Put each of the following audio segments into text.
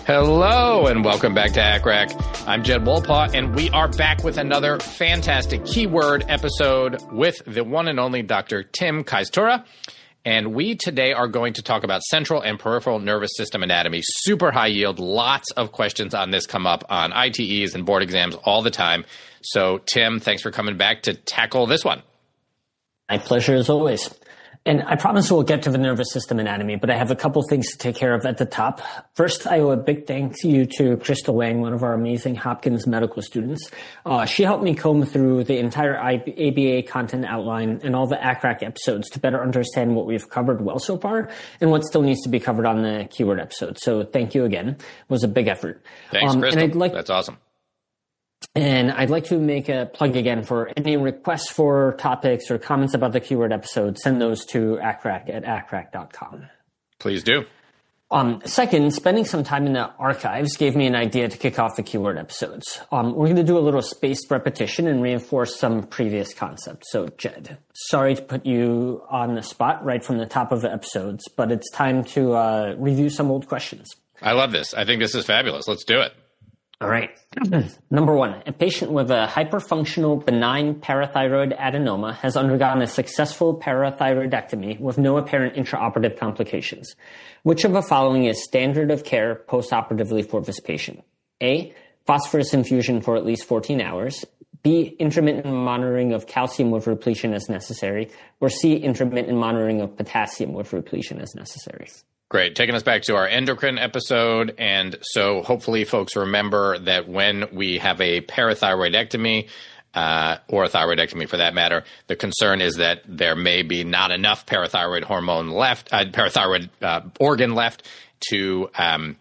Hello and welcome back to ACCRAC. I'm Jed Wolpaw, and we are back with another fantastic keyword episode with the one and only Dr. Tim Kiztura. And we today are going to talk about central and peripheral nervous system anatomy. Super high yield. Lots of questions on this come up on ITEs and board exams all the time. So, Tim, thanks for coming back to tackle this one. My pleasure as always. And I promise we'll get to the nervous system anatomy, but I have a couple things to take care of at the top. First, I owe a big thank you to Crystal Lang, one of our amazing Hopkins medical students. She helped me comb through the entire ABA content outline and all the ACCRAC episodes to better understand what we've covered well so far and what still needs to be covered on the keyword episode. So thank you again. It was a big effort. Thanks, Crystal. That's awesome. And I'd like to make a plug again for any requests for topics or comments about the keyword episode. Send those to accrac@accrac.com. Please do. Second, spending some time in the archives gave me an idea to kick off the keyword episodes. We're going to do a little spaced repetition and reinforce some previous concepts. So, Jed, sorry to put you on the spot right from the top of the episodes, but it's time to review some old questions. I love this. I think this is fabulous. Let's do it. All right. Number one, a patient with a hyperfunctional benign parathyroid adenoma has undergone a successful parathyroidectomy with no apparent intraoperative complications. Which of the following is standard of care postoperatively for this patient? A, phosphorus infusion for at least 14 hours. B, intermittent monitoring of calcium with repletion as necessary. Or C, intermittent monitoring of potassium with repletion as necessary. Great. Taking us back to our endocrine episode. And so hopefully folks remember that when we have a parathyroidectomy, or a thyroidectomy for that matter, the concern is that there may be not enough parathyroid hormone left, parathyroid organ left to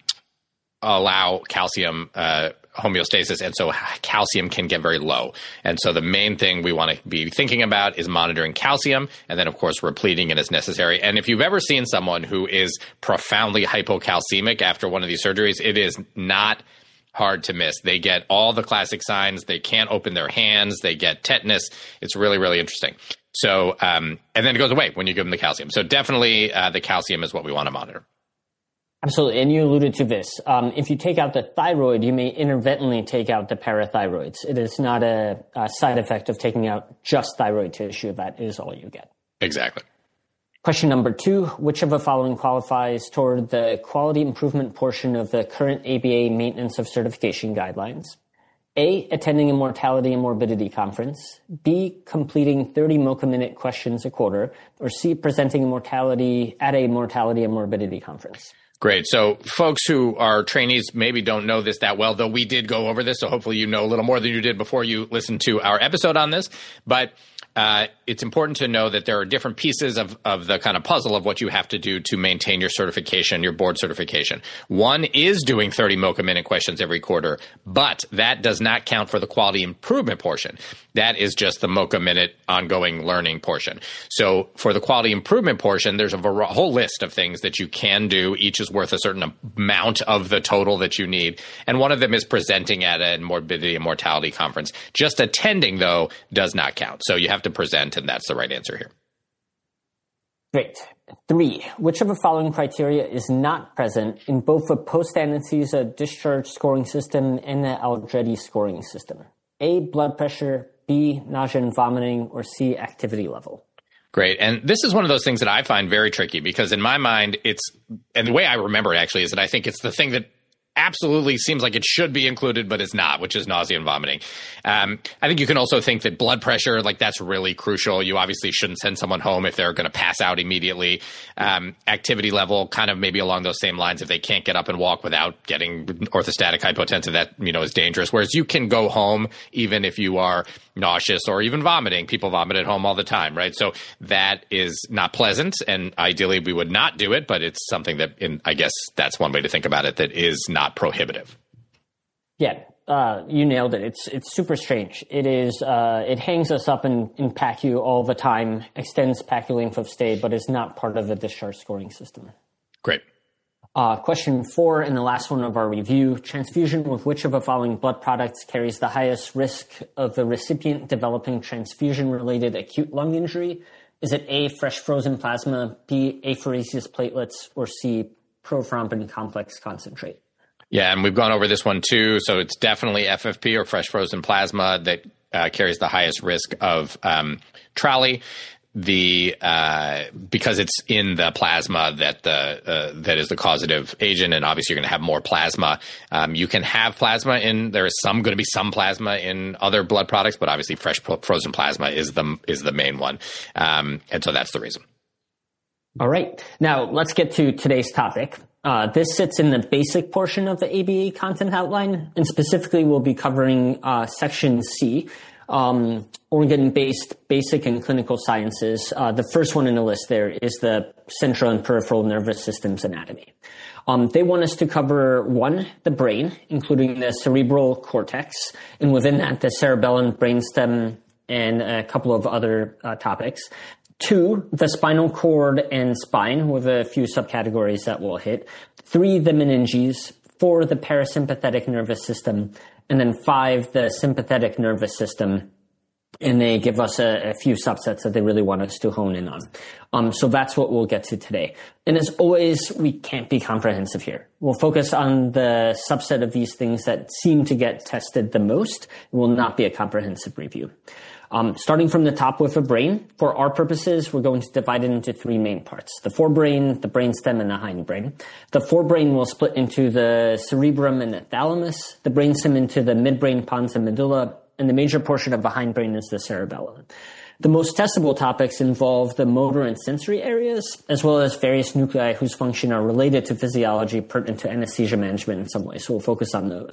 allow calcium homeostasis, and so calcium can get very low. And so the main thing we want to be thinking about is monitoring calcium, and then, of course, repleting it as necessary. And if you've ever seen someone who is profoundly hypocalcemic after one of these surgeries, it is not hard to miss. They get all the classic signs. They can't open their hands. They get tetanus. It's really, really interesting. So, and then it goes away when you give them the calcium. So definitely the calcium is what we want to monitor. Absolutely. And you alluded to this. If you take out the thyroid, you may inadvertently take out the parathyroids. It is not a side effect of taking out just thyroid tissue. That is all you get. Exactly. Question number two, which of the following qualifies toward the quality improvement portion of the current ABA maintenance of certification guidelines? A, attending a mortality and morbidity conference. B, completing 30 MoCA-minute questions a quarter. Or C, presenting at a mortality and morbidity conference. Great. So folks who are trainees maybe don't know this that well, though we did go over this. So hopefully you know a little more than you did before you listened to our episode on this. But it's important to know that there are different pieces of the kind of puzzle of what you have to do to maintain your certification, your board certification. One is doing 30 MoCA-minute questions every quarter, but that does not count for the quality improvement portion. That is just the MoCA-minute ongoing learning portion. So for the quality improvement portion, there's a whole list of things that you can do. Each is worth a certain amount of the total that you need. And one of them is presenting at a morbidity and mortality conference. Just attending, though, does not count. So you have to present, and that's the right answer here. Great. 3. Which of the following criteria is not present in both the post-anesthesia discharge scoring system and the Aldrete scoring system? A, blood pressure, B, nausea and vomiting, or C, activity level? Great. And this is one of those things that I find very tricky because in my mind, and the way I remember it actually is that I think it's the thing that absolutely seems like it should be included, but it's not, which is nausea and vomiting. I think you can also think that blood pressure, like that's really crucial. You obviously shouldn't send someone home if they're going to pass out immediately. Activity level, kind of maybe along those same lines. If they can't get up and walk without getting orthostatic hypotensive, that, is dangerous. Whereas you can go home even if you are nauseous or even vomiting. People vomit at home all the time, right? So that is not pleasant, and ideally we would not do it, but it's something that, I guess that's one way to think about it, that is not prohibitive. Yeah, you nailed it. It's super strange. It is. It hangs us up in PACU all the time, extends PACU length of stay, but is not part of the discharge scoring system. Great. Question 4, and the last one of our review, transfusion with which of the following blood products carries the highest risk of the recipient developing transfusion-related acute lung injury? Is it A, fresh frozen plasma, B, apheresis platelets, or C, prothrombin complex concentrate? Yeah, and we've gone over this one too. So it's definitely FFP or fresh frozen plasma that carries the highest risk of TRALI. Because it's in the plasma that is the causative agent, and obviously you're going to have more plasma. You can have plasma there is going to be some plasma in other blood products, but obviously fresh frozen plasma is the main one, and so that's the reason. All right, now let's get to today's topic. This sits in the basic portion of the ABA content outline, and specifically we'll be covering section C. Organ-based basic and clinical sciences. The first one in the list there is the central and peripheral nervous system's anatomy. They want us to cover one, the brain, including the cerebral cortex, and within that, the cerebellum, brainstem, and a couple of other topics. Two, the spinal cord and spine, with a few subcategories that we'll hit. Three, the meninges. Four, the parasympathetic nervous system. And then five, the sympathetic nervous system. And they give us a few subsets that they really want us to hone in on. So that's what we'll get to today. And as always, we can't be comprehensive here. We'll focus on the subset of these things that seem to get tested the most. It will not be a comprehensive review. Starting from the top with the brain, for our purposes, we're going to divide it into three main parts: the forebrain, the brainstem, and the hindbrain. The forebrain will split into the cerebrum and the thalamus, the brainstem into the midbrain, pons, and medulla, and the major portion of the hindbrain is the cerebellum. The most testable topics involve the motor and sensory areas, as well as various nuclei whose function are related to physiology pertinent to anesthesia management in some way. So we'll focus on those.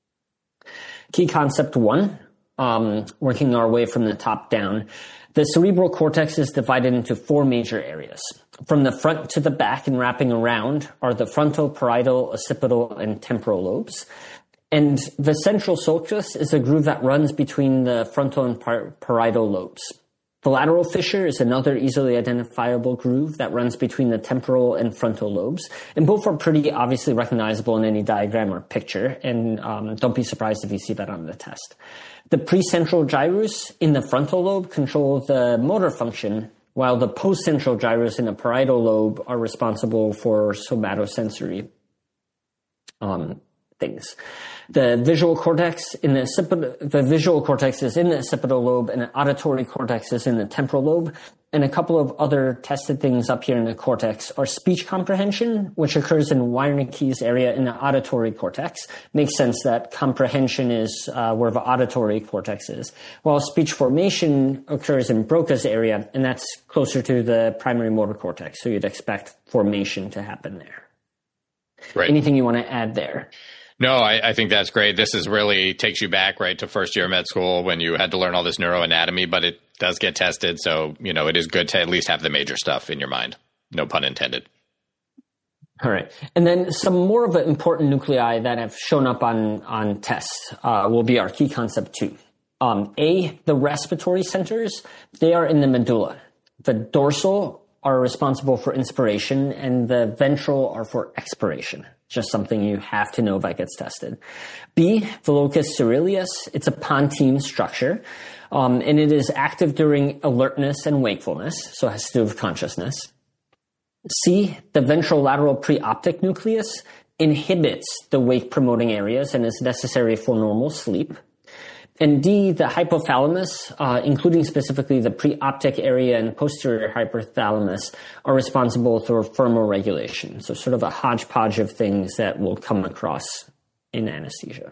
Key concept one. Working our way from the top down, the cerebral cortex is divided into four major areas. From the front to the back and wrapping around are the frontal, parietal, occipital, and temporal lobes. And the central sulcus is a groove that runs between the frontal and parietal lobes. The lateral fissure is another easily identifiable groove that runs between the temporal and frontal lobes. And both are pretty obviously recognizable in any diagram or picture. And don't be surprised if you see that on the test. The precentral gyrus in the frontal lobe control the motor function, while the postcentral gyrus in the parietal lobe are responsible for somatosensory things. The visual cortex is in the occipital lobe, and the auditory cortex is in the temporal lobe. And a couple of other tested things up here in the cortex are speech comprehension, which occurs in Wernicke's area in the auditory cortex. Makes sense that comprehension is where the auditory cortex is, while speech formation occurs in Broca's area, and that's closer to the primary motor cortex. So you'd expect formation to happen there. Right. Anything you want to add there? No, I think that's great. This is really takes you back, right, to first year of med school when you had to learn all this neuroanatomy, but it does get tested. So, it is good to at least have the major stuff in your mind. No pun intended. All right. And then some more of the important nuclei that have shown up on tests will be our key concept two. The respiratory centers, they are in the medulla. The dorsal are responsible for inspiration, and the ventral are for expiration. Just something you have to know that gets tested. B, the locus coeruleus. It's a pontine structure, and it is active during alertness and wakefulness, so it has to do with consciousness. C, the ventrolateral preoptic nucleus inhibits the wake-promoting areas and is necessary for normal sleep. And D, the hypothalamus, including specifically the preoptic area and posterior hypothalamus, are responsible for thermoregulation. So sort of a hodgepodge of things that we'll come across in anesthesia.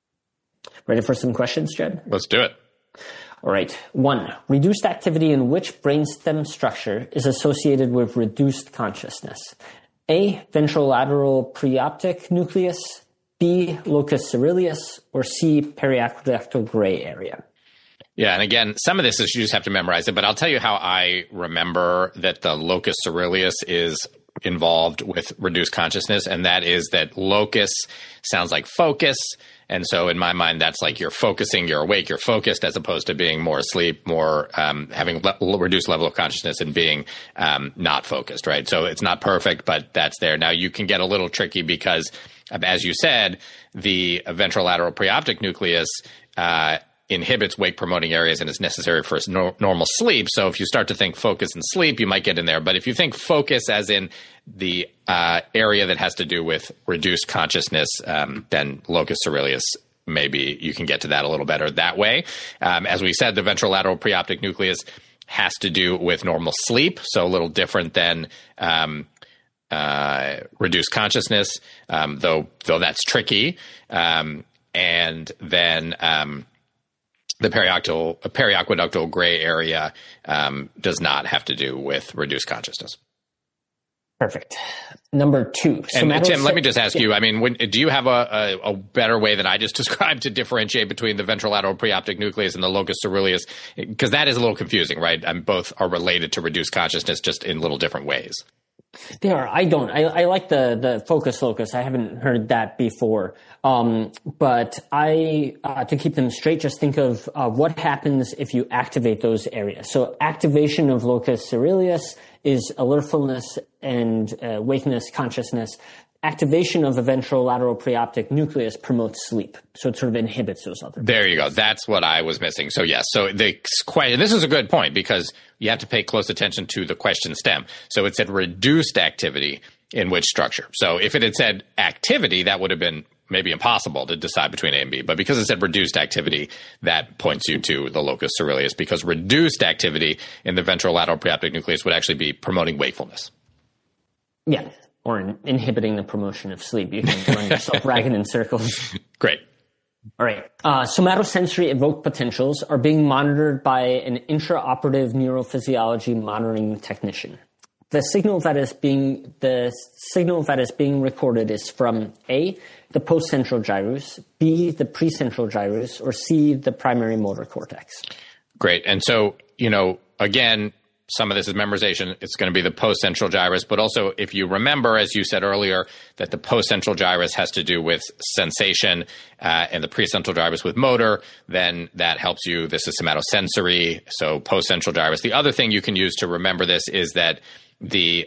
Ready for some questions, Jed? Let's do it. All right. 1, reduced activity in which brainstem structure is associated with reduced consciousness? A, ventrolateral preoptic nucleus. B, locus coeruleus, or C, periaqueductal gray area. Yeah, and again, some of this is you just have to memorize it, but I'll tell you how I remember that the locus coeruleus is involved with reduced consciousness, and that is that locus sounds like focus, and so in my mind, that's like you're focusing, you're awake, you're focused, as opposed to being more asleep, more having reduced level of consciousness and being not focused, right? So it's not perfect, but that's there. Now, you can get a little tricky because as you said, the ventrolateral preoptic nucleus inhibits wake promoting areas and is necessary for normal sleep. So if you start to think focus and sleep, you might get in there. But if you think focus as in the area that has to do with reduced consciousness, then locus coeruleus, maybe you can get to that a little better that way. As we said, the ventrolateral preoptic nucleus has to do with normal sleep, so a little different than reduced consciousness, though that's tricky. And then the periaqueductal gray area does not have to do with reduced consciousness. Perfect. Number 2. And Tim, let me just ask you, I mean, do you have a better way than I just described to differentiate between the ventrolateral preoptic nucleus and the locus coeruleus? Because that is a little confusing, right? Both are related to reduced consciousness, just in little different ways. They are. I don't. I like the focus locus. I haven't heard that before. But to keep them straight, just think of what happens if you activate those areas. So activation of locus coeruleus is alertfulness and wakeness, consciousness. Activation of the ventrolateral preoptic nucleus promotes sleep. So it sort of inhibits those other. There you go. That's what I was missing. So yes. So this is a good point because you have to pay close attention to the question stem. So it said reduced activity in which structure. So if it had said activity, that would have been maybe impossible to decide between A and B. But because it said reduced activity, that points you to the locus coeruleus, because reduced activity in the ventrolateral preoptic nucleus would actually be promoting wakefulness. Yeah. Or inhibiting the promotion of sleep. You can run yourself ragged in circles. Great. All right. Somatosensory evoked potentials are being monitored by an intraoperative neurophysiology monitoring technician. The signal that is being recorded is from A, the postcentral gyrus, B, the precentral gyrus, or C, the primary motor cortex. Great. And so, again, some of this is memorization. It's going to be the postcentral gyrus, but also if you remember, as you said earlier, that the postcentral gyrus has to do with sensation and the precentral gyrus with motor, then that helps you. This is somatosensory, so postcentral gyrus. The other thing you can use to remember this is that the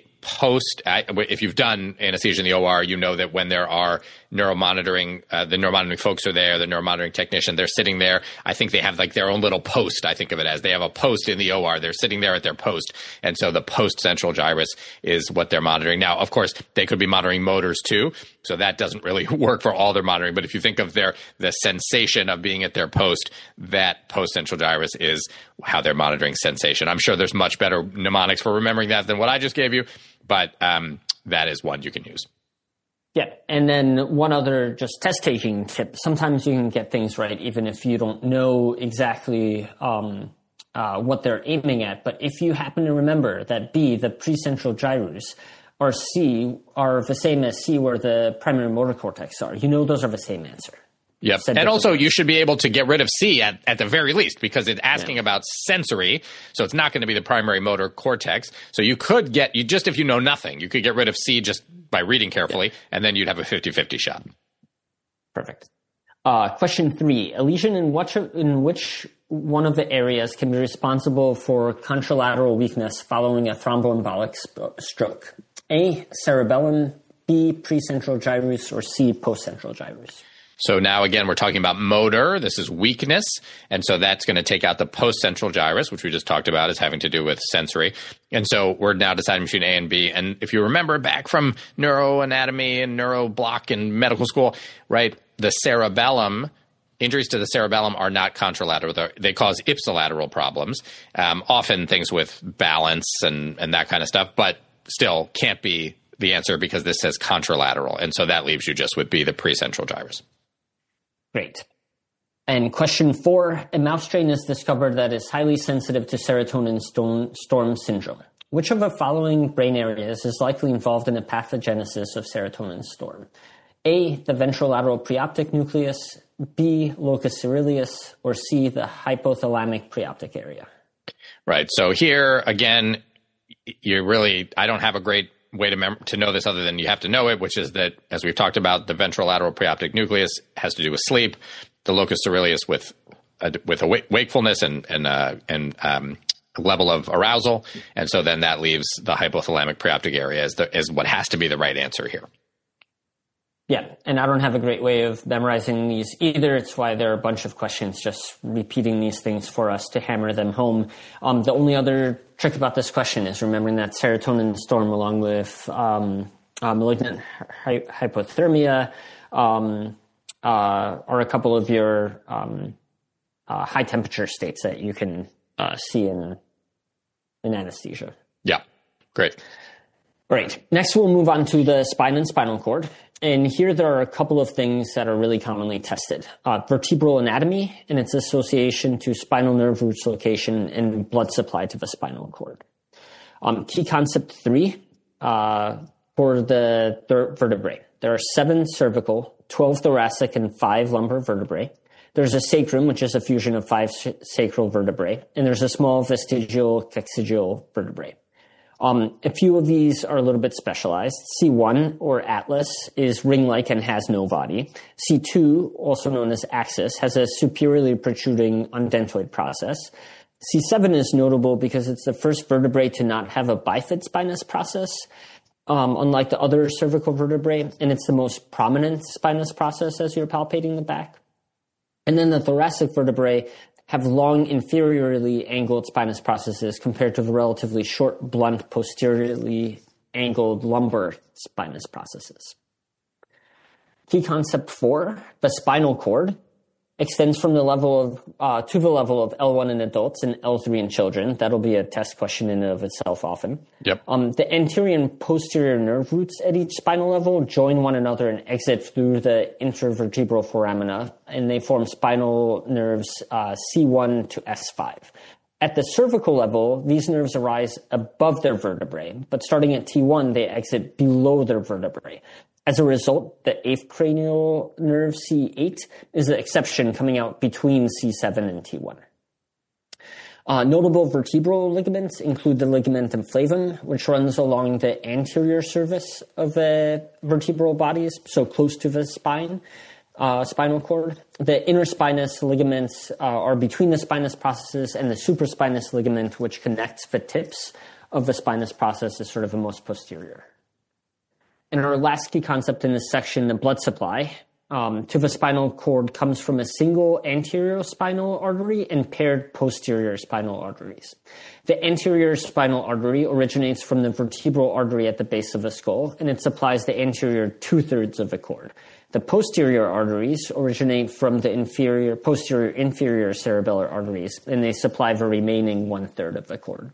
if you've done anesthesia in the OR, you know that when there are neuromonitoring, the neuromonitoring folks are there, the neuromonitoring technician, they're sitting there. I think they have like their own little post. I think of it as they have a post in the OR. They're sitting there at their post. And so the post central gyrus is what they're monitoring. Now, of course, they could be monitoring motors too. So that doesn't really work for all their monitoring. But if you think of the sensation of being at their post, that post central gyrus is how they're monitoring sensation. I'm sure there's much better mnemonics for remembering that than what I just gave you. But that is one you can use. Yeah. And then one other just test-taking tip. Sometimes you can get things right even if you don't know exactly what they're aiming at. But if you happen to remember that B, the precentral gyrus, or C are the same as C where the primary motor cortex are, those are the same answer. Yep. And also you should be able to get rid of C at the very least because it's asking about sensory. So it's not going to be the primary motor cortex. So you could if you know nothing, you could get rid of C just by reading carefully, and then you'd have a 50-50 shot. Perfect. Question 3. A lesion in which one of the areas can be responsible for contralateral weakness following a thromboembolic stroke? A, cerebellum, B, precentral gyrus, or C, postcentral gyrus? So now, again, we're talking about motor. This is weakness. And so that's going to take out the postcentral gyrus, which we just talked about as having to do with sensory. And so we're now deciding between A and B. And if you remember back from neuroanatomy and neuroblock in medical school, right, the cerebellum, injuries to the cerebellum are not contralateral. They cause ipsilateral problems, often things with balance and that kind of stuff, but still can't be the answer because this says contralateral. And so that leaves you just with B, the precentral gyrus. Great. And question 4, a mouse strain is discovered that is highly sensitive to serotonin storm syndrome. Which of the following brain areas is likely involved in the pathogenesis of serotonin storm? A, the ventrolateral preoptic nucleus, B, locus coeruleus, or C, the hypothalamic preoptic area? Right. So here, again, I don't have a great way to know this other than you have to know it, which is that, as we've talked about, the ventrolateral preoptic nucleus has to do with sleep, the locus coeruleus with wakefulness and level of arousal, and so then that leaves the hypothalamic preoptic area as what has to be the right answer here. Yeah, and I don't have a great way of memorizing these either. It's why there are a bunch of questions just repeating these things for us to hammer them home. The only other trick about this question is remembering that serotonin storm along with malignant hypothermia are a couple of your high temperature states that you can see in anesthesia. Yeah, great. Great. Next, we'll move on to the spine and spinal cord. And here there are a couple of things that are really commonly tested. Vertebral anatomy and its association to spinal nerve roots location and blood supply to the spinal cord. Key concept 3 for the vertebrae. There are 7 cervical, 12 thoracic, and 5 lumbar vertebrae. There's a sacrum, which is a fusion of 5 sacral vertebrae. And there's a small vestigial coccygeal vertebrae. A few of these are a little bit specialized. C1, or atlas, is ring-like and has no body. C2, also known as axis, has a superiorly protruding undentoid process. C7 is notable because it's the first vertebrae to not have a bifid spinous process, unlike the other cervical vertebrae, and it's the most prominent spinous process as you're palpating the back. And then the thoracic vertebrae have long inferiorly angled spinous processes compared to the relatively short, blunt, posteriorly angled lumbar spinous processes. Key concept 4, the spinal cord, extends from the level of to the level of L1 in adults and L3 in children. That'll be a test question in and of itself often. Yep. The anterior and posterior nerve roots at each spinal level join one another and exit through the intervertebral foramina, and they form spinal nerves C1 to S5. At the cervical level, these nerves arise above their vertebrae, but starting at T1, they exit below their vertebrae. As a result, the 8th cranial nerve, C8, is the exception coming out between C7 and T1. Notable vertebral ligaments include the ligamentum flavum, which runs along the anterior surface of the vertebral bodies, so close to the spinal cord. The interspinous ligaments are between the spinous processes, and the supraspinous ligament, which connects the tips of the spinous process, is sort of the most posterior. And our last key concept in this section, the blood supply to the spinal cord, comes from a single anterior spinal artery and paired posterior spinal arteries. The anterior spinal artery originates from the vertebral artery at the base of the skull, and it supplies the anterior 2/3 of the cord. The posterior arteries originate from the posterior inferior cerebellar arteries, and they supply the remaining 1/3 of the cord.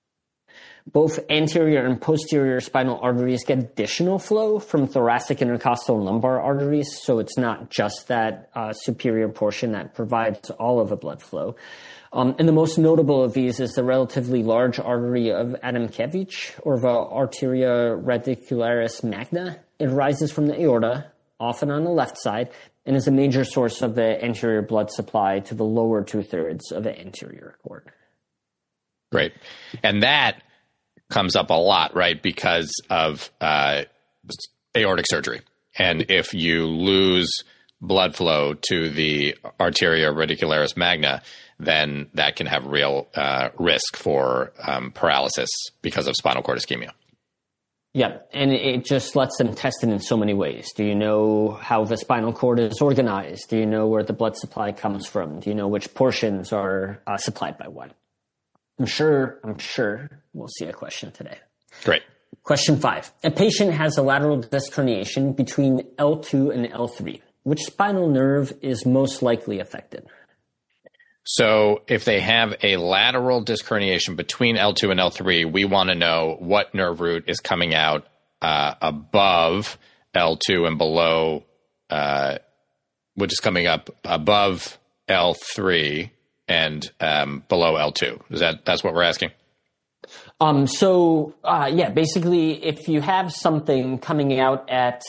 Both anterior and posterior spinal arteries get additional flow from thoracic, intercostal, and lumbar arteries, so it's not just that superior portion that provides all of the blood flow. And the most notable of these is the relatively large artery of Adamkiewicz, or the arteria radicularis magna. It rises from the aorta, often on the left side, and is a major source of the anterior blood supply to the lower 2/3 of the anterior cord. Great. And that comes up a lot, right, because of aortic surgery. And if you lose blood flow to the arteria radicularis magna, then that can have real risk for paralysis because of spinal cord ischemia. Yeah, and it just lets them test it in so many ways. Do you know how the spinal cord is organized? Do you know where the blood supply comes from? Do you know which portions are supplied by what? I'm sure we'll see a question today. Great. Question 5. A patient has a lateral disc herniation between L2 and L3. Which spinal nerve is most likely affected? So if they have a lateral disc herniation between L2 and L3, we want to know what nerve root is coming out above L2 and below, which is coming up above L3 and below L2. That's what we're asking? Basically, if you have something coming out at,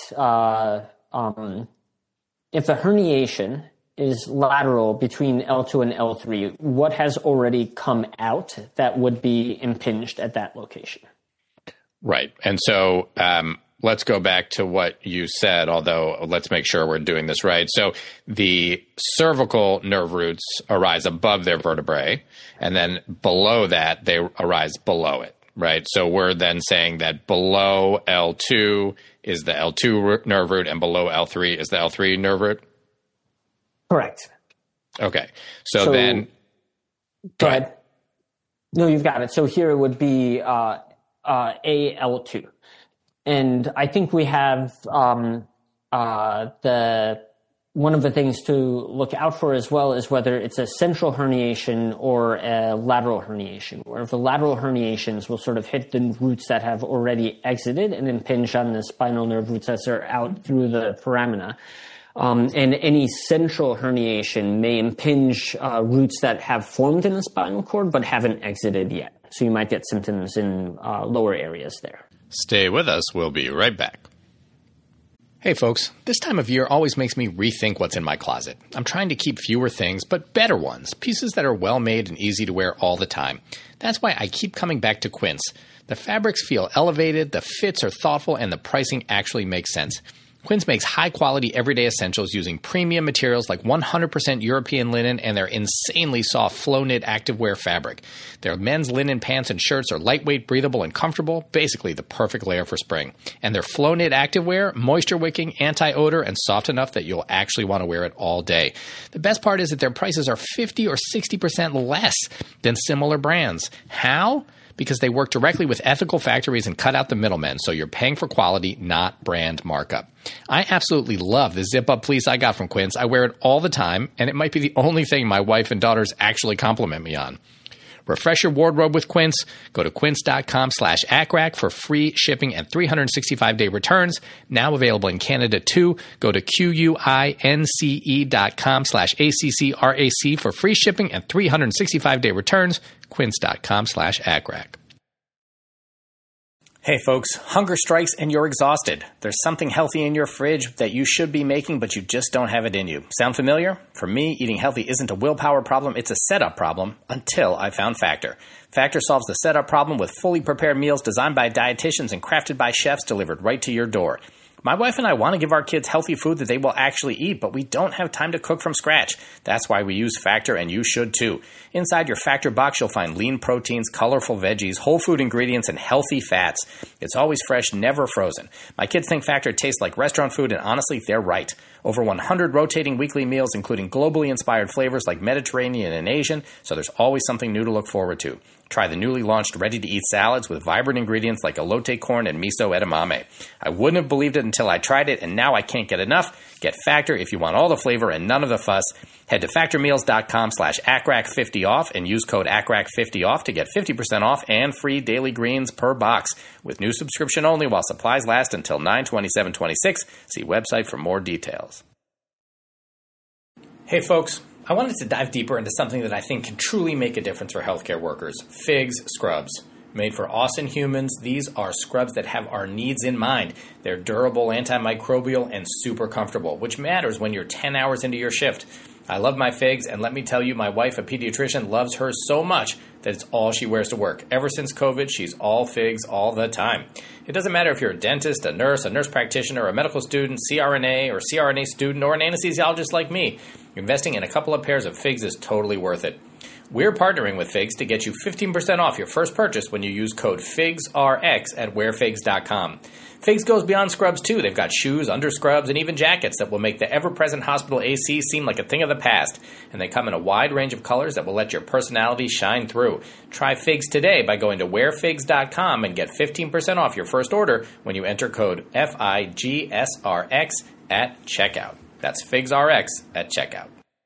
if a herniation is lateral between L2 and L3, what has already come out that would be impinged at that location? Right. And so let's go back to what you said, although let's make sure we're doing this right. So the cervical nerve roots arise above their vertebrae, and then below that, they arise below it, right? So we're then saying that below L2 is the L2 nerve root, and below L3 is the L3 nerve root? Correct. Okay. So then... Go ahead. No, you've got it. So here it would be AL2. And I think we have one of the things to look out for as well is whether it's a central herniation or a lateral herniation, where the lateral herniations will sort of hit the roots that have already exited and impinge on the spinal nerve roots as they're out through the foramina. And any central herniation may impinge roots that have formed in the spinal cord but haven't exited yet. So you might get symptoms in lower areas there. Stay with us. We'll be right back. Hey folks, this time of year always makes me rethink what's in my closet. I'm trying to keep fewer things, but better ones, pieces that are well made and easy to wear all the time. That's why I keep coming back to Quince. The fabrics feel elevated, the fits are thoughtful, and the pricing actually makes sense. Quince makes high-quality everyday essentials using premium materials like 100% European linen and their insanely soft flow-knit activewear fabric. Their men's linen pants and shirts are lightweight, breathable, and comfortable, basically the perfect layer for spring. And their flow-knit activewear, moisture-wicking, anti-odor, and soft enough that you'll actually want to wear it all day. The best part is that their prices are 50 or 60% less than similar brands. How? Because they work directly with ethical factories and cut out the middlemen, so you're paying for quality, not brand markup. I absolutely love the zip-up fleece I got from Quince. I wear it all the time, and it might be the only thing my wife and daughters actually compliment me on. Refresh your wardrobe with Quince. Go to quince.com/ACRAC for free shipping and 365-day returns. Now available in Canada too. Go to QUINCE.com/ACCRAC for free shipping and 365-day returns. Quince.com/ACRAC. Hey folks, hunger strikes and you're exhausted. There's something healthy in your fridge that you should be making, but you just don't have it in you. Sound familiar? For me, eating healthy isn't a willpower problem, it's a setup problem, until I found Factor. Factor solves the setup problem with fully prepared meals designed by dietitians and crafted by chefs delivered right to your door. My wife and I want to give our kids healthy food that they will actually eat, but we don't have time to cook from scratch. That's why we use Factor, and you should too. Inside your Factor box, you'll find lean proteins, colorful veggies, whole food ingredients, and healthy fats. It's always fresh, never frozen. My kids think Factor tastes like restaurant food, and honestly, they're right. Over 100 rotating weekly meals, including globally inspired flavors like Mediterranean and Asian, so there's always something new to look forward to. Try the newly launched ready-to-eat salads with vibrant ingredients like elote corn and miso edamame. I wouldn't have believed it until I tried it, and now I can't get enough. Get Factor if you want all the flavor and none of the fuss. Head to factormeals.com/ACRAC50 off and use code ACRAC50 off to get 50% off and free daily greens per box. With new subscription only while supplies last until 9/27/26. See website for more details. Hey folks. I wanted to dive deeper into something that I think can truly make a difference for healthcare workers. FIGS scrubs. Made for us and humans, these are scrubs that have our needs in mind. They're durable, antimicrobial, and super comfortable, which matters when you're 10 hours into your shift. I love my FIGS, and let me tell you, my wife, a pediatrician, loves hers so much that it's all she wears to work. Ever since COVID, she's all FIGS all the time. It doesn't matter if you're a dentist, a nurse practitioner, a medical student, CRNA, or CRNA student, or an anesthesiologist like me. Investing in a couple of pairs of FIGS is totally worth it. We're partnering with FIGS to get you 15% off your first purchase when you use code FIGSRX at wearfigs.com. FIGS goes beyond scrubs too. They've got shoes, underscrubs, and even jackets that will make the ever-present hospital AC seem like a thing of the past. And they come in a wide range of colors that will let your personality shine through. Try FIGS today by going to wearfigs.com and get 15% off your first order when you enter code FIGSRX at checkout. That's FIGSRX at checkout.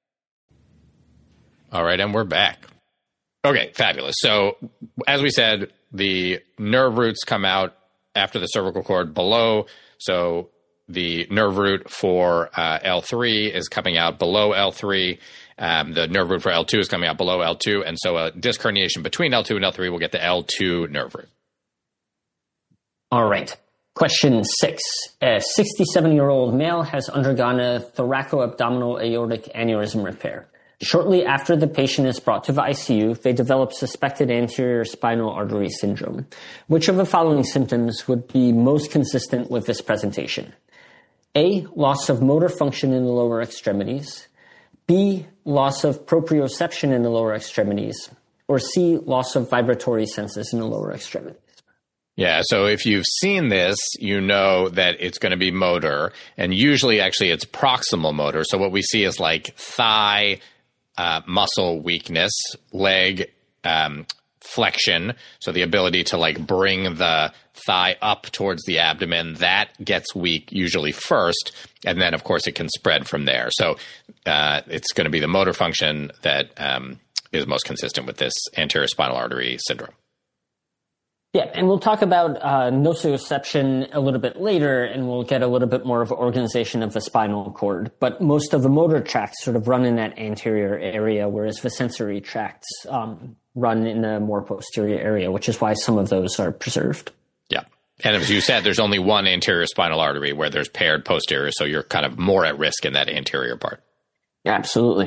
All right, and we're back. Okay, fabulous. So, as we said, the nerve roots come out after the cervical cord below. So, the nerve root for L3 is coming out below L3. The nerve root for L2 is coming out below L2. And so, a disc herniation between L2 and L3 will get the L2 nerve root. All right. Question 6. A 67-year-old male has undergone a thoracoabdominal aortic aneurysm repair. Shortly after the patient is brought to the ICU, they develop suspected anterior spinal artery syndrome. Which of the following symptoms would be most consistent with this presentation? A. Loss of motor function in the lower extremities. B. Loss of proprioception in the lower extremities. Or C. Loss of vibratory senses in the lower extremities. Yeah, so if you've seen this, you know that it's going to be motor, and usually actually it's proximal motor. So what we see is like thigh muscle weakness, leg flexion, so the ability to like bring the thigh up towards the abdomen, that gets weak usually first, and then of course it can spread from there. So it's going to be the motor function that is most consistent with this anterior spinal artery syndrome. Yeah, and we'll talk about nociception a little bit later, and we'll get a little bit more of organization of the spinal cord. But most of the motor tracts sort of run in that anterior area, whereas the sensory tracts run in the more posterior area, which is why some of those are preserved. Yeah. And as you said, there's only one anterior spinal artery where there's paired posterior, so you're kind of more at risk in that anterior part. Absolutely.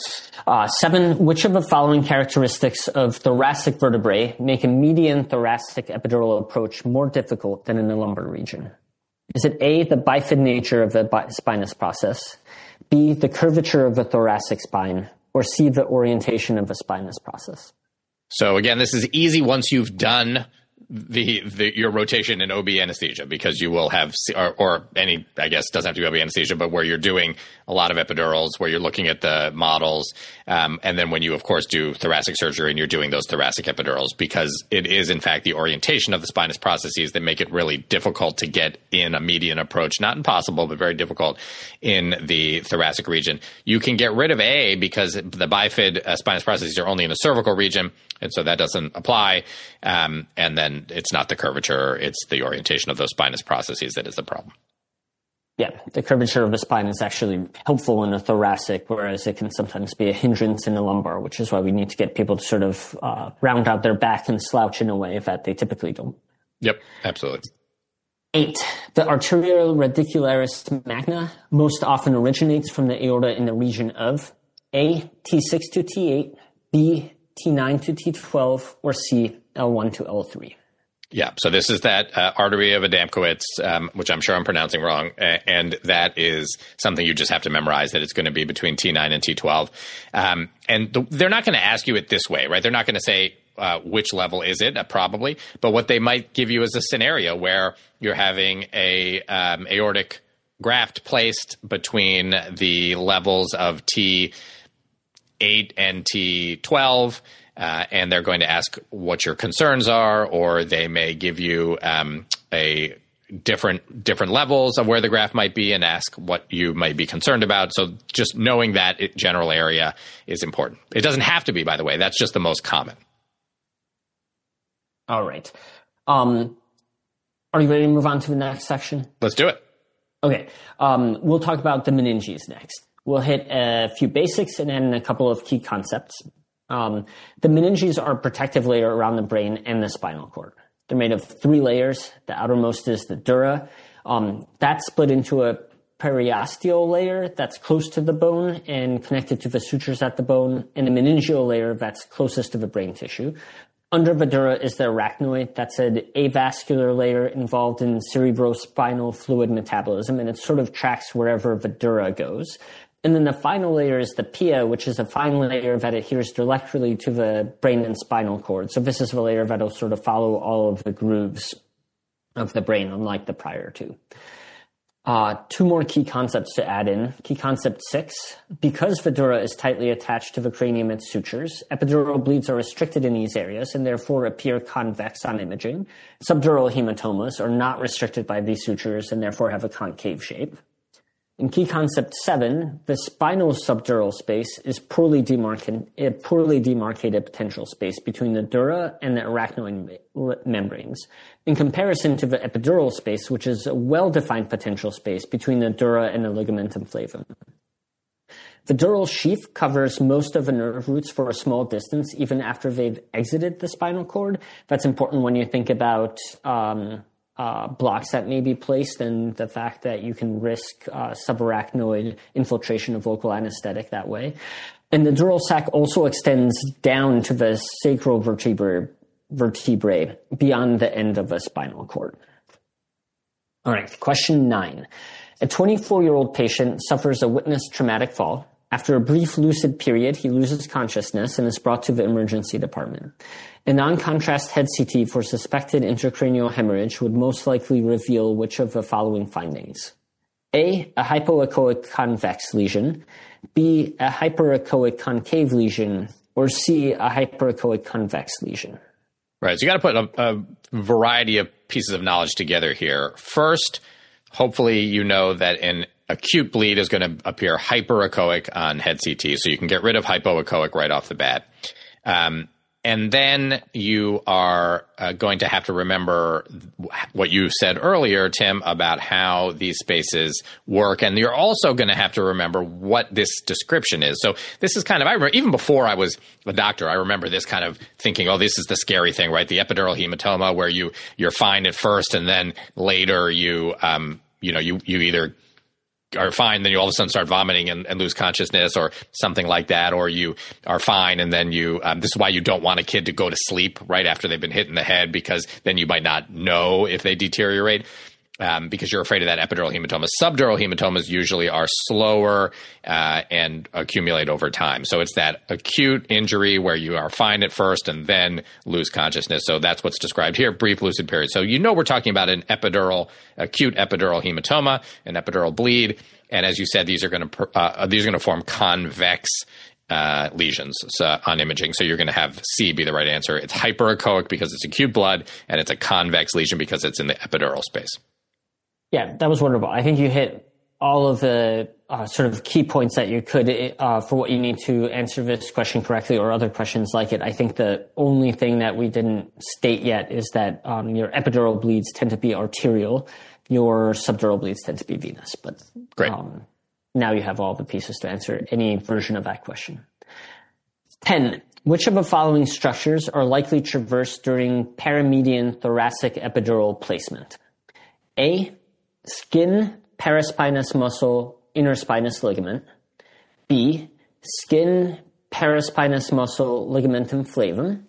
7, which of the following characteristics of thoracic vertebrae make a median thoracic epidural approach more difficult than in the lumbar region? Is it A, the bifid nature of the spinous process, B, the curvature of the thoracic spine, or C, the orientation of the spinous process? So again, this is easy once you've done your rotation in OB anesthesia, because you will have, or any, I guess, doesn't have to be OB anesthesia, but where you're doing a lot of epidurals, where you're looking at the models, and then when you, of course, do thoracic surgery and you're doing those thoracic epidurals, because it is, in fact, the orientation of the spinous processes that make it really difficult to get in a median approach. Not impossible, but very difficult in the thoracic region. You can get rid of A because the bifid spinous processes are only in the cervical region, and so that doesn't apply. And then it's not the curvature, it's the orientation of those spinous processes that is the problem. Yeah, the curvature of the spine is actually helpful in the thoracic, whereas it can sometimes be a hindrance in the lumbar, which is why we need to get people to sort of round out their back and slouch in a way that they typically don't. Yep, absolutely. 8, the arteria radicularis magna most often originates from the aorta in the region of A, T6 to T8, B, T9 to T12, or C, L1 to L3. Yeah, so this is that artery of Adamkowitz, which I'm sure I'm pronouncing wrong, and that is something you just have to memorize, that it's going to be between T9 and T12. They're not going to ask you it this way, right? They're not going to say which level is it, probably, but what they might give you is a scenario where you're having a aortic graft placed between the levels of T8 and T12, and they're going to ask what your concerns are, or they may give you a different levels of where the graft might be and ask what you might be concerned about. So just knowing that general area is important. It doesn't have to be, by the way. That's just the most common. All right. Are you ready to move on to the next section? Let's do it. Okay. We'll talk about the meninges next. We'll hit a few basics and then a couple of key concepts. The meninges are a protective layer around the brain and the spinal cord. They're made of 3 layers. The outermost is the dura. That's split into a periosteal layer that's close to the bone and connected to the sutures at the bone, and a meningeal layer that's closest to the brain tissue. Under the dura is the arachnoid. That's an avascular layer involved in cerebrospinal fluid metabolism, and it sort of tracks wherever the dura goes. And then the final layer is the pia, which is a fine layer that adheres directly to the brain and spinal cord. So this is the layer that will sort of follow all of the grooves of the brain, unlike the prior two. 2 more key concepts to add in. Key concept 6, because the dura is tightly attached to the cranium and sutures, epidural bleeds are restricted in these areas and therefore appear convex on imaging. Subdural hematomas are not restricted by these sutures and therefore have a concave shape. In key concept 7, the spinal subdural space is poorly demarcated potential space between the dura and the arachnoid membranes, in comparison to the epidural space, which is a well-defined potential space between the dura and the ligamentum flavum. The dural sheath covers most of the nerve roots for a small distance, even after they've exited the spinal cord. That's important when you think about blocks that may be placed, and the fact that you can risk subarachnoid infiltration of local anesthetic that way. And the dural sac also extends down to the sacral vertebrae beyond the end of the spinal cord. All right, question 9. A 24-year-old patient suffers a witnessed traumatic fall. After a brief lucid period, he loses consciousness and is brought to the emergency department. A non-contrast head CT for suspected intracranial hemorrhage would most likely reveal which of the following findings. A hypoechoic convex lesion, B, a hyperechoic concave lesion, or C, a hyperechoic convex lesion. Right. So you got to put a variety of pieces of knowledge together here. First, hopefully you know that an acute bleed is going to appear hyperechoic on head CT, so you can get rid of hypoechoic right off the bat. And then you are going to have to remember what you said earlier, Tim, about how these spaces work. And you're also going to have to remember what this description is. So this is kind of, I remember, even before I was a doctor, I remember this kind of thinking, oh, this is the scary thing, right? The epidural hematoma, where you're fine at first, and then later you either are fine, then you all of a sudden start vomiting and lose consciousness or something like that, or you are fine and then you this is why you don't want a kid to go to sleep right after they've been hit in the head, because then you might not know if they deteriorate, because you're afraid of that epidural hematoma. Subdural hematomas usually are slower and accumulate over time. So it's that acute injury where you are fine at first and then lose consciousness. So that's what's described here, brief lucid period. So we're talking about an acute epidural hematoma, an epidural bleed. And as you said, these are going to form convex lesions on imaging. So you're going to have C be the right answer. It's hyperechoic because it's acute blood, and it's a convex lesion because it's in the epidural space. Yeah, that was wonderful. I think you hit all of the sort of key points that you could for what you need to answer this question correctly, or other questions like it. I think the only thing that we didn't state yet is that your epidural bleeds tend to be arterial, your subdural bleeds tend to be venous. But great. Now you have all the pieces to answer any version of that question. 10. Which of the following structures are likely traversed during paramedian thoracic epidural placement? A, skin, paraspinous muscle, inner spinous ligament. B, skin, paraspinous muscle, ligamentum flavum.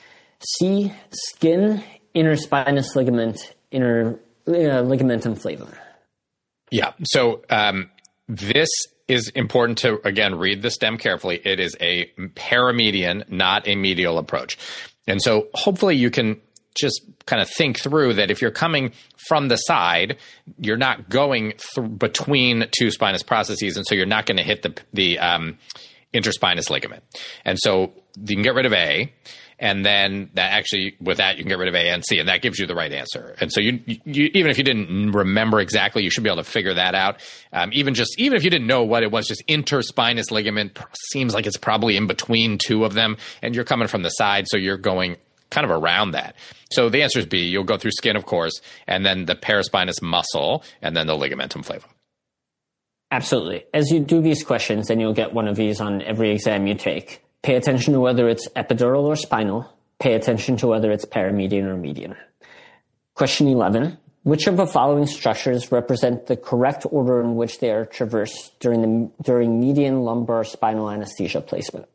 C, skin, inner spinous ligament, inner ligamentum flavum. Yeah. So this is important to, again, read the stem carefully. It is a paramedian, not a medial approach. And so hopefully you can just kind of think through that if you're coming from the side, you're not going between two spinous processes, and so you're not going to hit the interspinous ligament. And so you can get rid of A, and then with that you can get rid of A and C, and that gives you the right answer. And so you even if you didn't remember exactly, you should be able to figure that out. Even if you didn't know what it was, just interspinous ligament seems like it's probably in between two of them, and you're coming from the side, so you're going kind of around that. So the answer is B. You'll go through skin, of course, and then the paraspinous muscle, and then the ligamentum flavum. Absolutely. As you do these questions, and you'll get one of these on every exam you take, pay attention to whether it's epidural or spinal. Pay attention to whether it's paramedian or median. Question 11. Which of the following structures represent the correct order in which they are traversed during median lumbar spinal anesthesia placement?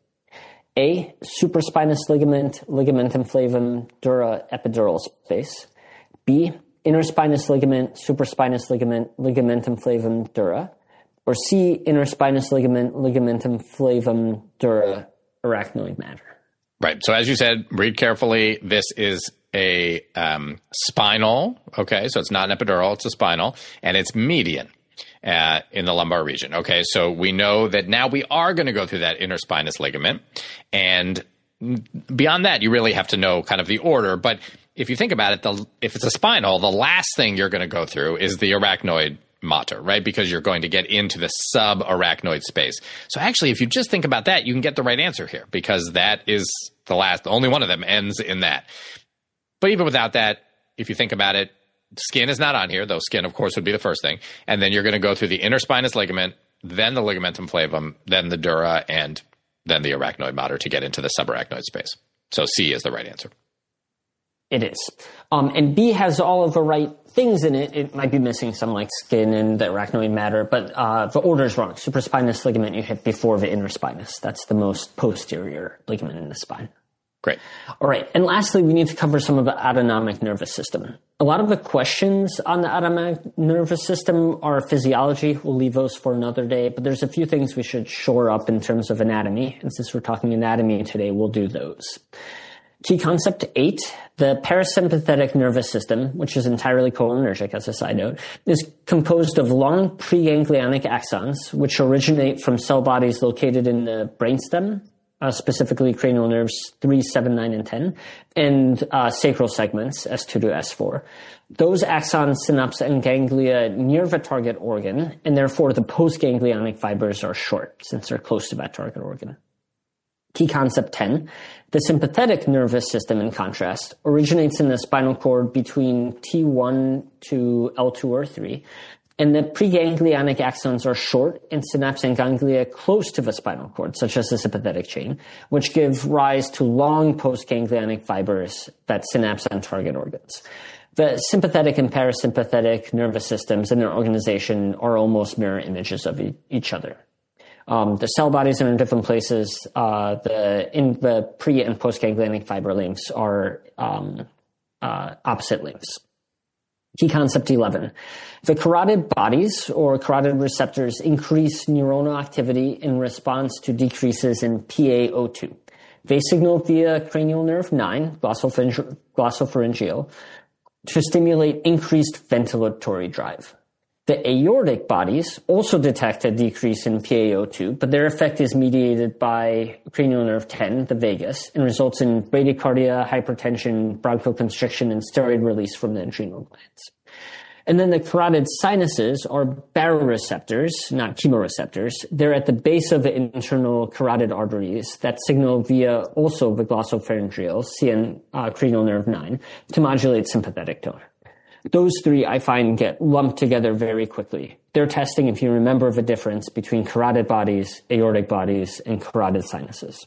A, supraspinous ligament, ligamentum flavum, dura, epidural space. B, interspinous ligament, supraspinous ligament, ligamentum flavum, dura. Or C, interspinous ligament, ligamentum flavum, dura, arachnoid matter. Right. So as you said, read carefully. This is a spinal. Okay. So it's not an epidural. It's a spinal, and it's median in the lumbar region. Okay. So we know that now we are going to go through that interspinous ligament, and beyond that, you really have to know kind of the order. But if you think about it, if it's a spinal, the last thing you're going to go through is the arachnoid mater, right? Because you're going to get into the subarachnoid space. So actually, if you just think about that, you can get the right answer here, because that is the only one of them ends in that. But even without that, if you think about it, skin is not on here, though skin, of course, would be the first thing. And then you're going to go through the interspinous ligament, then the ligamentum flavum, then the dura, and then the arachnoid mater to get into the subarachnoid space. So C is the right answer. It is. And B has all of the right things in it. It might be missing some like skin and the arachnoid matter, but the order is wrong. Supraspinous ligament you hit before the interspinous. That's the most posterior ligament in the spine. Great. All right. And lastly, we need to cover some of the autonomic nervous system. A lot of the questions on the autonomic nervous system are physiology. We'll leave those for another day, but there's a few things we should shore up in terms of anatomy. And since we're talking anatomy today, we'll do those. Key concept 8, the parasympathetic nervous system, which is entirely cholinergic as a side note, is composed of long preganglionic axons, which originate from cell bodies located in the brainstem, specifically cranial nerves 3, 7, 9, and 10, and sacral segments S2 to S4. Those axons synapse and ganglia near the target organ, and therefore the postganglionic fibers are short since they're close to that target organ. Key concept 10, the sympathetic nervous system, in contrast, originates in the spinal cord between T1 to L2 or 3, and the preganglionic axons are short and synapse and ganglia close to the spinal cord, such as the sympathetic chain, which give rise to long postganglionic fibers that synapse on target organs. The sympathetic and parasympathetic nervous systems and their organization are almost mirror images of each other. The cell bodies are in different places. The pre- and postganglionic fiber lengths are opposite lengths. Key concept 11. The carotid bodies or carotid receptors increase neuronal activity in response to decreases in PaO2. They signal via cranial nerve 9, glossopharyngeal, to stimulate increased ventilatory drive. The aortic bodies also detect a decrease in PaO2, but their effect is mediated by cranial nerve 10, the vagus, and results in bradycardia, hypertension, bronchoconstriction, and steroid release from the adrenal glands. And then the carotid sinuses are baroreceptors, not chemoreceptors. They're at the base of the internal carotid arteries that signal via also the glossopharyngeal, CN, cranial nerve 9, to modulate sympathetic tone. Those three, I find, get lumped together very quickly. They're testing if you remember the difference between carotid bodies, aortic bodies, and carotid sinuses.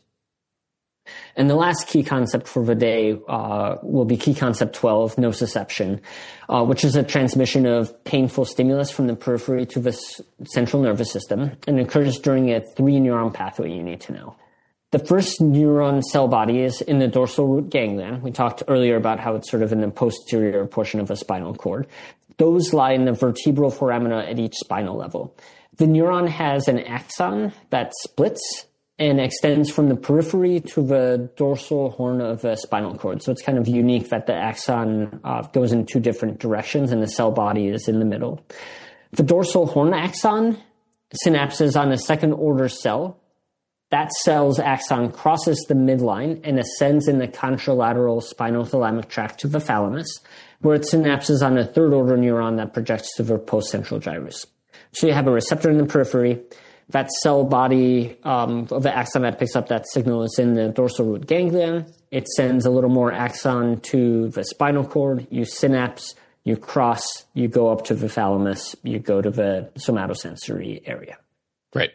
And the last key concept for the day will be key concept 12, nociception, which is a transmission of painful stimulus from the periphery to the central nervous system, and occurs during a 3-neuron pathway you need to know. The first neuron cell body is in the dorsal root ganglion. We talked earlier about how it's sort of in the posterior portion of the spinal cord. Those lie in the vertebral foramina at each spinal level. The neuron has an axon that splits and extends from the periphery to the dorsal horn of the spinal cord. So it's kind of unique that the axon goes in 2 different directions and the cell body is in the middle. The dorsal horn axon synapses on a second-order cell. That cell's axon crosses the midline and ascends in the contralateral spinothalamic tract to the thalamus, where it synapses on a third-order neuron that projects to the postcentral gyrus. So you have a receptor in the periphery. That cell body of the axon that picks up that signal is in the dorsal root ganglion. It sends a little more axon to the spinal cord. You synapse, you cross, you go up to the thalamus, you go to the somatosensory area. Great.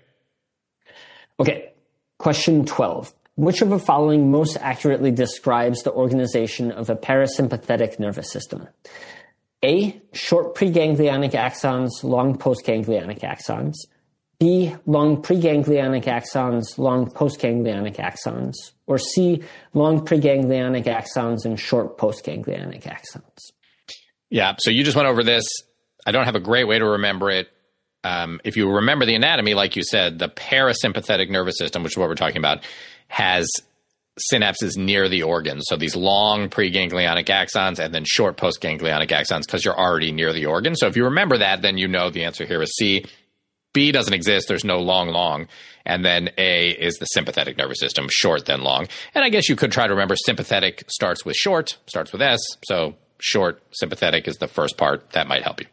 Okay. Question 12. Which of the following most accurately describes the organization of a parasympathetic nervous system? A, short preganglionic axons, long postganglionic axons. B, long preganglionic axons, long postganglionic axons. Or C, long preganglionic axons and short postganglionic axons. Yeah, so you just went over this. I don't have a great way to remember it. If you remember the anatomy, like you said, the parasympathetic nervous system, which is what we're talking about, has synapses near the organs. So these long preganglionic axons and then short postganglionic axons because you're already near the organ. So if you remember that, then you know the answer here is C. B doesn't exist. There's no long. And then A is the sympathetic nervous system, short then long. And I guess you could try to remember sympathetic starts with short, starts with S. So short, sympathetic is the first part. That might help you.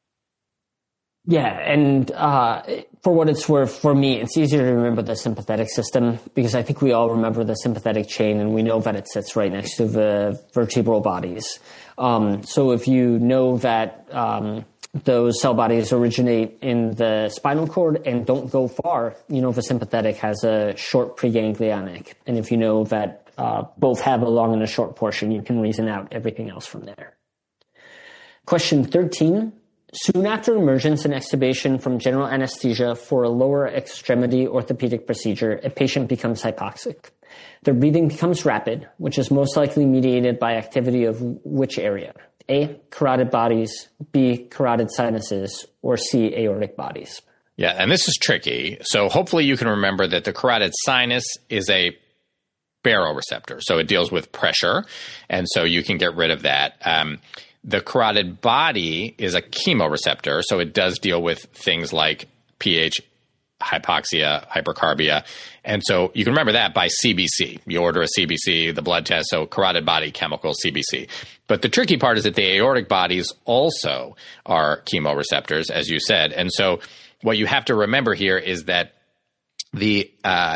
Yeah, and for what it's worth, for me, it's easier to remember the sympathetic system because I think we all remember the sympathetic chain and we know that it sits right next to the vertebral bodies. So if you know that those cell bodies originate in the spinal cord and don't go far, you know the sympathetic has a short preganglionic. And if you know that both have a long and a short portion, you can reason out everything else from there. Question 13. Soon after emergence and extubation from general anesthesia for a lower extremity orthopedic procedure, a patient becomes hypoxic. Their breathing becomes rapid, which is most likely mediated by activity of which area? A, carotid bodies, B, carotid sinuses, or C, aortic bodies. Yeah, and this is tricky. So hopefully you can remember that the carotid sinus is a baroreceptor. So it deals with pressure, and so you can get rid of that. The carotid body is a chemoreceptor, so it does deal with things like pH, hypoxia, hypercarbia. And so you can remember that by CBC. You order a CBC, the blood test, so carotid body chemical CBC. But the tricky part is that the aortic bodies also are chemoreceptors, as you said. And so what you have to remember here is that the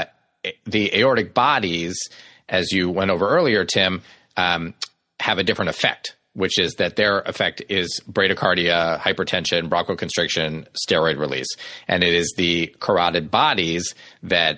aortic bodies, as you went over earlier, Tim, have a different effect, which is that their effect is bradycardia, hypertension, bronchoconstriction, steroid release. And it is the carotid bodies that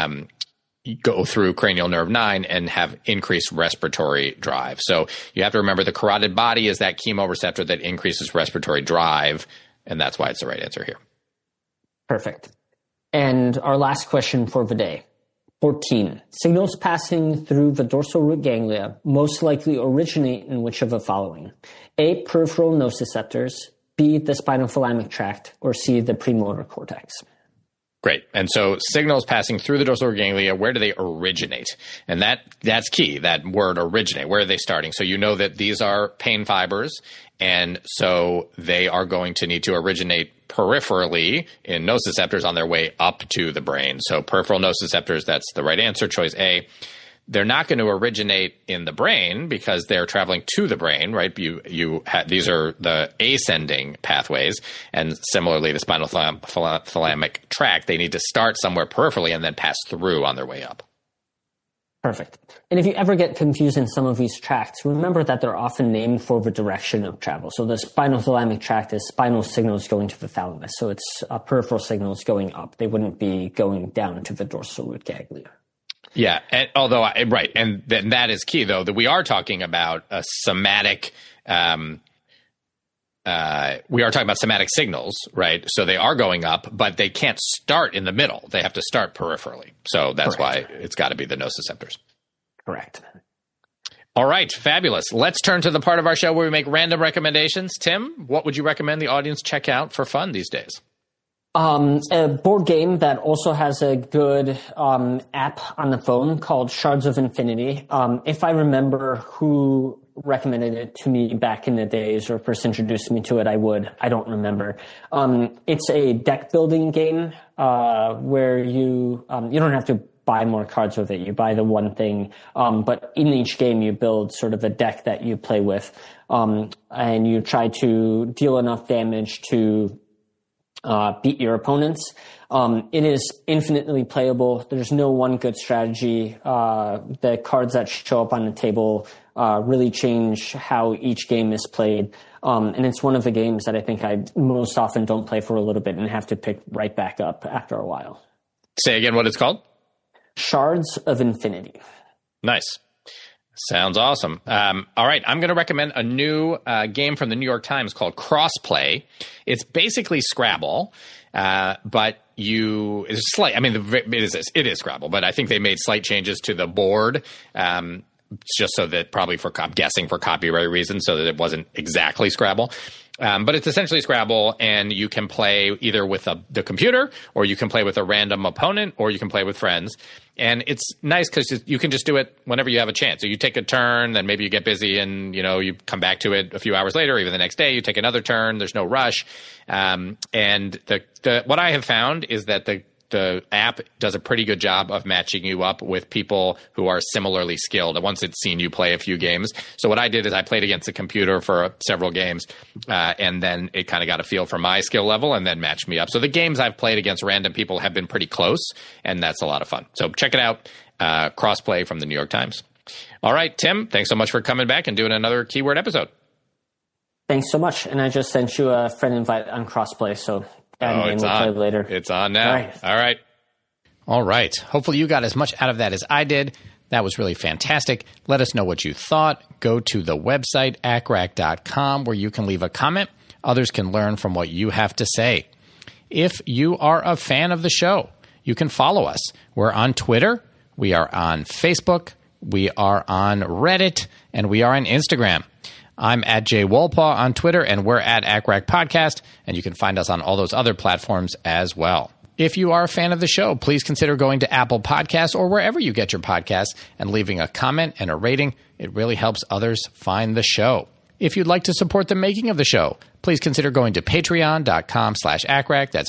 go through cranial nerve 9 and have increased respiratory drive. So you have to remember the carotid body is that chemoreceptor that increases respiratory drive, and that's why it's the right answer here. Perfect. And our last question for the day. 14. Signals passing through the dorsal root ganglia most likely originate in which of the following? A, peripheral nociceptors, B, the spinothalamic tract, or C, the premotor cortex. Great. And so signals passing through the dorsal root ganglia, where do they originate? And that's key, that word originate. Where are they starting? So you know that these are pain fibers, and so they are going to need to originate peripherally in nociceptors on their way up to the brain. So peripheral nociceptors, that's the right answer, choice A. They're not going to originate in the brain because they're traveling to the brain, right? These are the ascending pathways, and similarly, the spinothalamic tract, they need to start somewhere peripherally and then pass through on their way up. Perfect. And if you ever get confused in some of these tracts, remember that they're often named for the direction of travel. So the spinothalamic tract is spinal signals going to the thalamus. So it's peripheral signals going up. They wouldn't be going down to the dorsal root ganglia. Yeah, and right, and then that is key, though, that we are talking about a somatic. We are talking about somatic signals, right? So they are going up, but they can't start in the middle. They have to start peripherally. So that's Correct. why it's got to be the nociceptors. Correct. All right, fabulous. Let's turn to the part of our show where we make random recommendations. Tim, what would you recommend the audience check out for fun these days? A board game that also has a good app on the phone called Shards of Infinity. If I remember who recommended it to me back in the days or first introduced me to it, I would. I don't remember. It's a deck building game where you don't have to buy more cards with it. You buy the one thing, but in each game you build sort of a deck that you play with, and you try to deal enough damage to beat your opponents. It is infinitely playable. There's no one good strategy. The cards that show up on the table really change how each game is played. And it's one of the games that I think I most often don't play for a little bit and have to pick right back up after a while. Say again what it's called? Shards of Infinity. Nice. Sounds awesome. All right, I'm going to recommend a new game from the New York Times called Crossplay. It's basically Scrabble, but it is Scrabble, but I think they made slight changes to the board, just so that probably I'm guessing for copyright reasons, so that it wasn't exactly Scrabble. But it's essentially Scrabble, and you can play either with the computer, or you can play with a random opponent, or you can play with friends. And it's nice because you can just do it whenever you have a chance. So you take a turn, then maybe you get busy, and you come back to it a few hours later, or even the next day. You take another turn. There's no rush. And what I have found is that the app does a pretty good job of matching you up with people who are similarly skilled once it's seen you play a few games. So what I did is I played against the computer for several games, and then it kind of got a feel for my skill level and then matched me up. So the games I've played against random people have been pretty close, and that's a lot of fun. So check it out, Crossplay from the New York Times. All right, Tim, thanks so much for coming back and doing another keyword episode. Thanks so much. And I just sent you a friend invite on Crossplay, so it's on. Play later. It's on now. All right. Hopefully you got as much out of that as I did. That was really fantastic. Let us know what you thought. Go to the website, acrac.com, where you can leave a comment. Others can learn from what you have to say. If you are a fan of the show, you can follow us. We're on Twitter. We are on Facebook. We are on Reddit. And we are on Instagram. I'm at Jay Wolpaw on Twitter, and we're at ACRAC Podcast, and you can find us on all those other platforms as well. If you are a fan of the show, please consider going to Apple Podcasts or wherever you get your podcasts and leaving a comment and a rating. It really helps others find the show. If you'd like to support the making of the show, please consider going to patreon.com/ACRAC. That's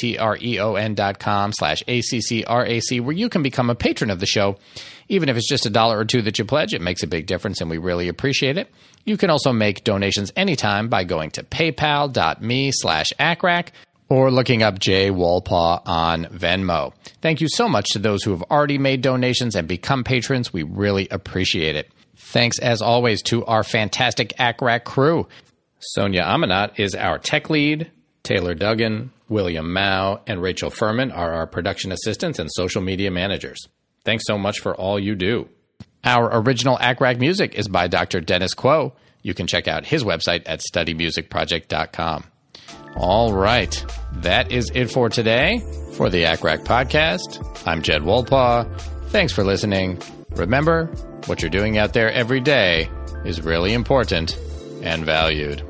patreon.com/ACCRAC, where you can become a patron of the show. Even if it's just $1 or $2 that you pledge, it makes a big difference, and we really appreciate it. You can also make donations anytime by going to paypal.me/ACRAC or looking up Jay Wolpaw on Venmo. Thank you so much to those who have already made donations and become patrons. We really appreciate it. Thanks, as always, to our fantastic ACRAC crew. Sonia Amanat is our tech lead. Taylor Duggan, William Mao, and Rachel Furman are our production assistants and social media managers. Thanks so much for all you do. Our original ACRAC music is by Dr. Dennis Quo. You can check out his website at studymusicproject.com. All right, that is it for today. For the ACRAC Podcast, I'm Jed Wolpaw. Thanks for listening. Remember, what you're doing out there every day is really important and valued.